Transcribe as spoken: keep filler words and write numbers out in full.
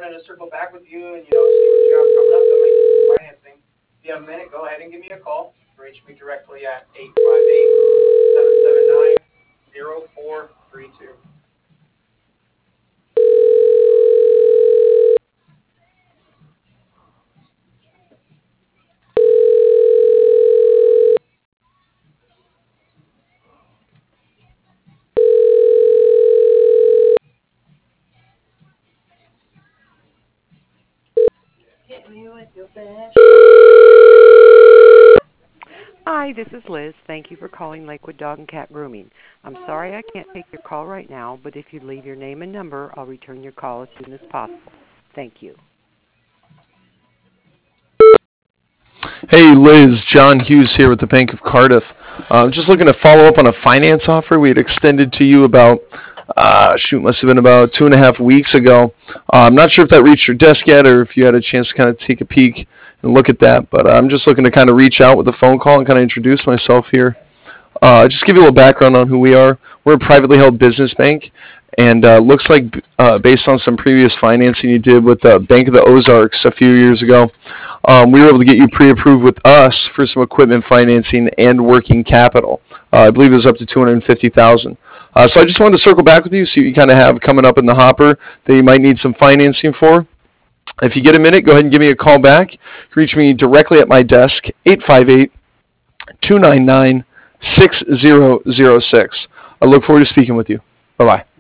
wanted to circle back with you and, you know, see what you have coming up that might need some financing. If you have a minute, go ahead and give me a call. Reach me directly at eight five eight, seven seven nine, zero four three two. Hit me with your best. Hi, this is Liz. Thank you for calling Lakewood Dog and Cat Grooming. I'm sorry I can't take your call right now, but if you leave your name and number, I'll return your call as soon as possible. Thank you. Hey Liz, John Hughes here with the Bank of Cardiff. I'm uh, just looking to follow up on a finance offer we had extended to you about, uh, shoot, must have been about two and a half weeks ago. Uh, I'm not sure if that reached your desk yet or if you had a chance to kind of take a peek and look at that, but I'm just looking to kind of reach out with a phone call and kind of introduce myself here. Uh, just give you a little background on who we are. We're a privately held business bank, and uh, looks like uh, based on some previous financing you did with the Bank of the Ozarks a few years ago, um, we were able to get you pre-approved with us for some equipment financing and working capital. Uh, I believe it was up to two hundred fifty thousand dollars. Uh, so I just wanted to circle back with you, see what you kind of have coming up in the hopper that you might need some financing for. If you get a minute, go ahead and give me a call back. Reach me directly at my desk, eight five eight, two nine nine, six zero zero six. I look forward to speaking with you. Bye-bye.